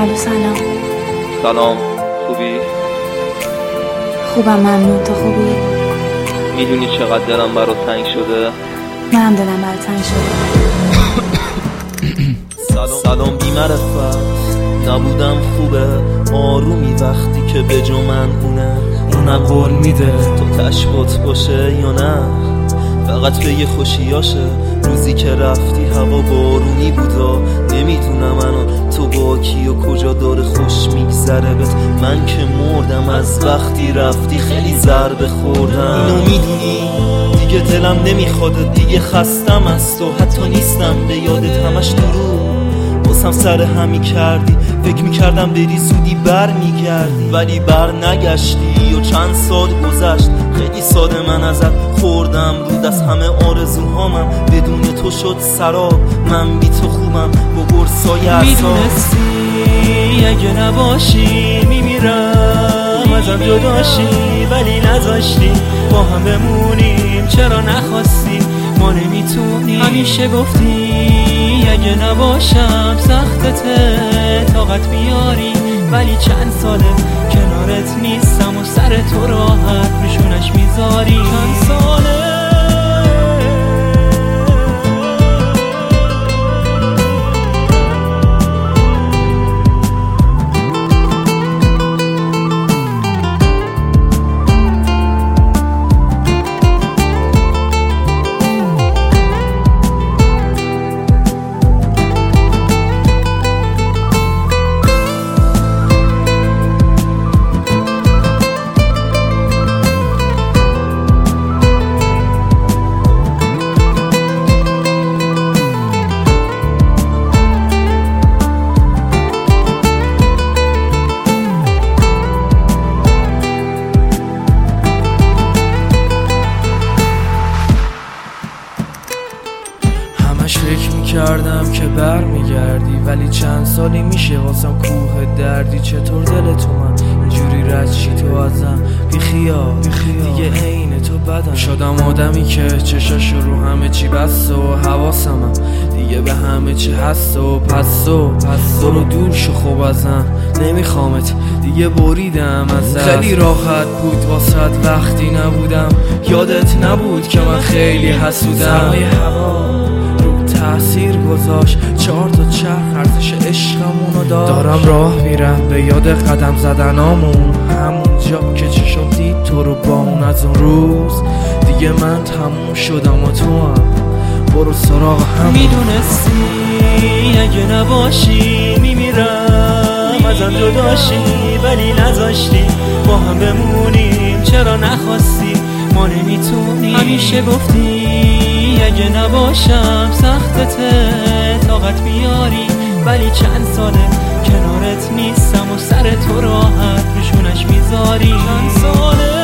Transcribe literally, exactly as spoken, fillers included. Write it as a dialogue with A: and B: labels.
A: الو سلام.
B: سلام، خوبی؟
A: خوبم ممنون، تو خوبی؟
B: میدونی چقدر دلم برات تنگ شده؟
A: منم دلم برات تنگ شده.
C: سلام سلام بی معرفت، نبودم خوبه آرومی وقتی که به جو من اونه اونم قول میده تو تشبات باشه یا نه، فقط به یه خوشیاشه. روزی که رفتی هوا بارونی بودا، نمیدونم الان تو با کی و کجا داره خوش میگذره بهت. من که مردم از وقتی رفتی، خیلی ضربه خوردم. اینو میدونی دیگه دلم نمیخواد، دیگه خستم از تو، حتی نیستم به یادت همش درو. بازم سر همی کردی، فکر میکردم بری زودی بر میگردی، ولی بر نگشتی و چند سال گذشت. خیلی ساده من ازت خوردم، رود از همه آرزوهامم بدون تو شد سراب. من بی تو خوبم با قرصای اعصاب.
D: میدونستی اگه نباشی میمیرم ازم جداشی، ولی نذاشتی با هم بمونیم. چرا نخواستی؟ ما نمیتونیم. همیشه گفتی اگه نباشم سختته طاقت بیاری، ولی چند ساله کنارت نیستم و سر تو راحت میشونش میذاری. چند ساله همش فکر میکردم که بر میگردی، ولی چند سالی میشه واسم کوه دردی. چطور دل تو من اینجوری رد شی تو ازم؟ بی خیال دیگه عین تو بدم شدم، آدمی که چشاش رو همه چی بس و حواسمم دیگه به همه چی هست و پس و پس برو دور شو خوب ازم، نمیخوامت دیگه بریدم از دست. خیلی راحت بود واسط وقتی نبودم، یادت نبود که من خیلی حسودم. سرمایه هوا تأثیر گذاشت، چهار تا چرخ ارزش عشقمونو داشت. دارم راه میرم به یاد قدم زدنامون، همون جا که چشم دید تو رو با اون. از اون روز دیگه من تموم شدم و تو هم برو سراغ همون. میدونستی اگه نباشی میمیرم ازم جداشی، ولی نذاشتی با هم بمونیم. چرا نخواستی؟ ما نمیتونیم. همیشه گفتی اگه نباشم سختته طاقت بیاری، ولی چند ساله کنارت نیستم و سر تو راحت میشونش میذاری. چند ساله